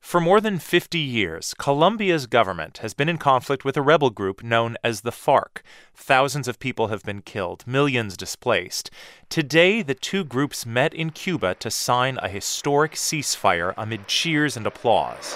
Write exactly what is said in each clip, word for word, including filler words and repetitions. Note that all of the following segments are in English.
For more than fifty years, Colombia's government has been in conflict with a rebel group known as the FARC. Thousands of people have been killed, millions displaced. Today, the two groups met in Cuba to sign a historic ceasefire amid cheers and applause.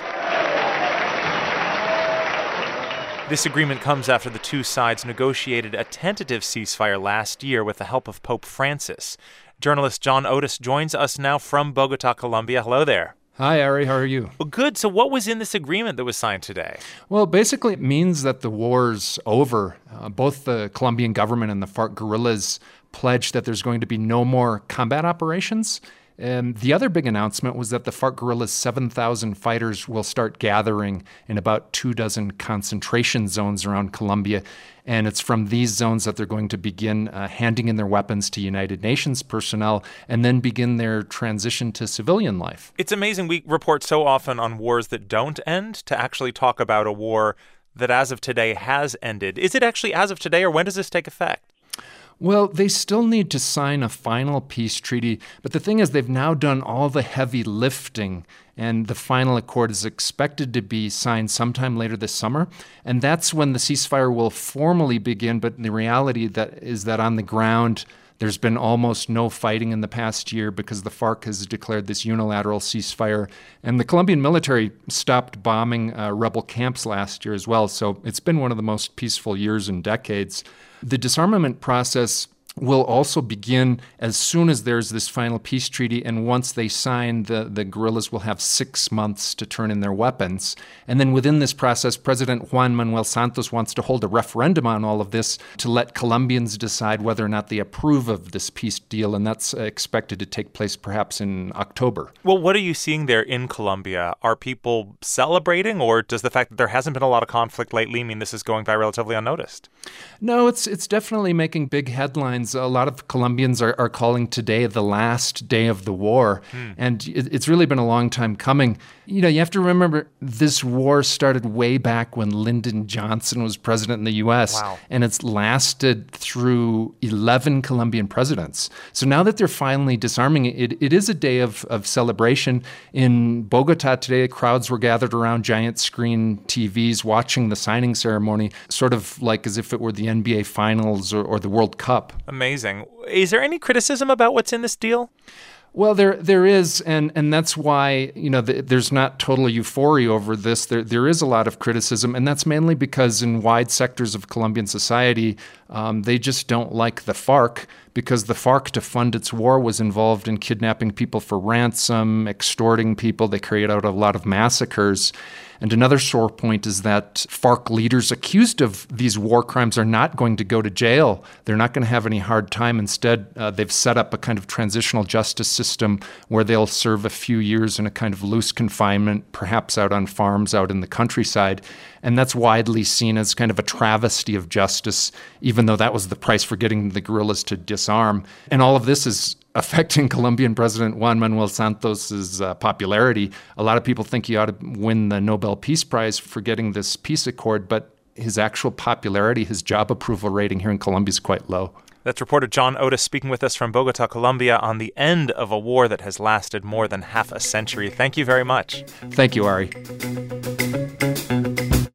This agreement comes after the two sides negotiated a tentative ceasefire last year with the help of Pope Francis. Journalist John Otis joins us now from Bogota, Colombia. Hello there. Hi, Ari. How are you? Well, good. So what was in this agreement that was signed today? Well, basically, it means that the war's over. Uh, both the Colombian government and the FARC guerrillas pledged that there's going to be no more combat operations. And the other big announcement was that the FARC guerrillas' seven thousand fighters will start gathering in about two dozen concentration zones around Colombia. And it's from these zones that they're going to begin uh, handing in their weapons to United Nations personnel and then begin their transition to civilian life. It's amazing. We report so often on wars that don't end to actually talk about a war that as of today has ended. Is it actually as of today, or when does this take effect? Well, they still need to sign a final peace treaty, but the thing is they've now done all the heavy lifting, and the final accord is expected to be signed sometime later this summer, and that's when the ceasefire will formally begin. But the reality that is that on the ground, there's been almost no fighting in the past year because the FARC has declared this unilateral ceasefire, and the Colombian military stopped bombing uh, rebel camps last year as well, so it's been one of the most peaceful years in decades. The disarmament process will also begin as soon as there's this final peace treaty, and once they sign, the, the guerrillas will have six months to turn in their weapons. And then within this process, President Juan Manuel Santos wants to hold a referendum on all of this to let Colombians decide whether or not they approve of this peace deal, and that's expected to take place perhaps in October. Well, what are you seeing there in Colombia? Are people celebrating, or does the fact that there hasn't been a lot of conflict lately mean this is going by relatively unnoticed? No, it's it's definitely making big headlines. A lot of Colombians are, are calling today the last day of the war, hmm. and it, it's really been a long time coming. You know, you have to remember this war started way back when Lyndon Johnson was president in the U S, wow. and it's lasted through eleven Colombian presidents. So now that they're finally disarming it, it, it is a day of, of celebration. In Bogota today, crowds were gathered around giant screen T Vs watching the signing ceremony, sort of like as if it were the N B A Finals or, or the World Cup. Amazing. Is there any criticism about what's in this deal? Well, there there is, and, and that's why, you know, the, there's not total euphoria over this. There there is a lot of criticism, and that's mainly because in wide sectors of Colombian society, um, they just don't like the FARC, because the FARC, to fund its war, was involved in kidnapping people for ransom, extorting people. They carried out a lot of massacres. And another sore point is that FARC leaders accused of these war crimes are not going to go to jail. They're not going to have any hard time. Instead, uh, they've set up a kind of transitional justice system where they'll serve a few years in a kind of loose confinement, perhaps out on farms out in the countryside. And that's widely seen as kind of a travesty of justice, even though that was the price for getting the guerrillas to disarm. And all of this is affecting Colombian President Juan Manuel Santos's uh, popularity. A lot of people think he ought to win the Nobel Peace Prize for getting this peace accord, but his actual popularity, his job approval rating here in Colombia is quite low. That's reporter John Otis speaking with us from Bogota, Colombia, on the end of a war that has lasted more than half a century. Thank you very much. Thank you, Ari.